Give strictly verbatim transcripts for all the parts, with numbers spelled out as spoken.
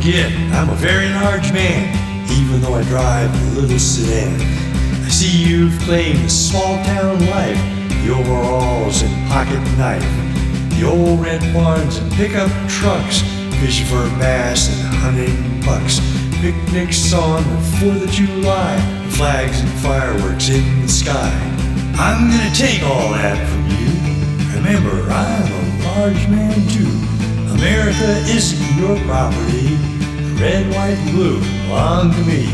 forget, I'm a very large man, even though I drive a little sedan. I see you've claimed the small town life, the overalls and pocket knife, the old red barns and pickup trucks, fishing for bass and hunting bucks, picnics on the fourth of July, flags and fireworks in the sky. I'm gonna take all that from you. Remember, I'm a large man too. America isn't your property. The red, white, and blue belong to me.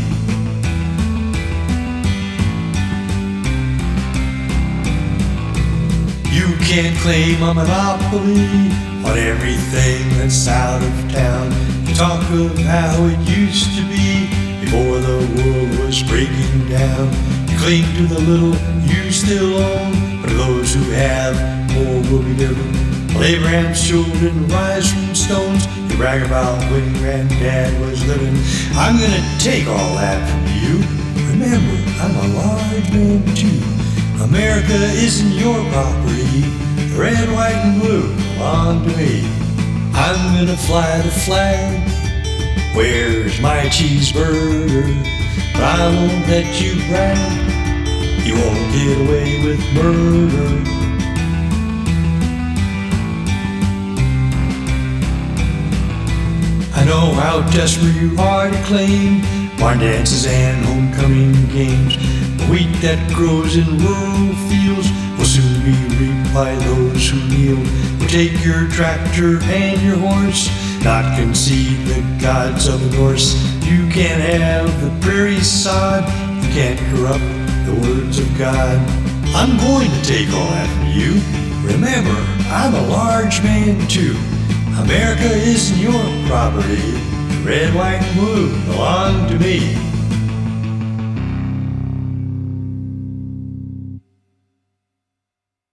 You can't claim a monopoly on everything that's out of town. You talk of how it used to be before the world was breaking down. You cling to the little you still own, but those who have more will be given. While Abraham's children rise from stones, you brag about when Granddad was living. I'm gonna take all that from you. Remember, I'm a large man too. America isn't your property. The red, white, and blue belong to me. I'm gonna fly the flag. Where's my cheeseburger? But I won't let you brag. You won't get away with murder. I know how desperate you are to claim barn dances and homecoming games. The wheat that grows in rural fields will soon be reaped by those who kneel. We'll take your tractor and your horse, not concede the gods of the Norse. You can't have the prairie sod, you can't corrupt the words of God. I'm going to take all that from you. Remember, I'm a large man too. America isn't your property. The red, white, and blue belong to me.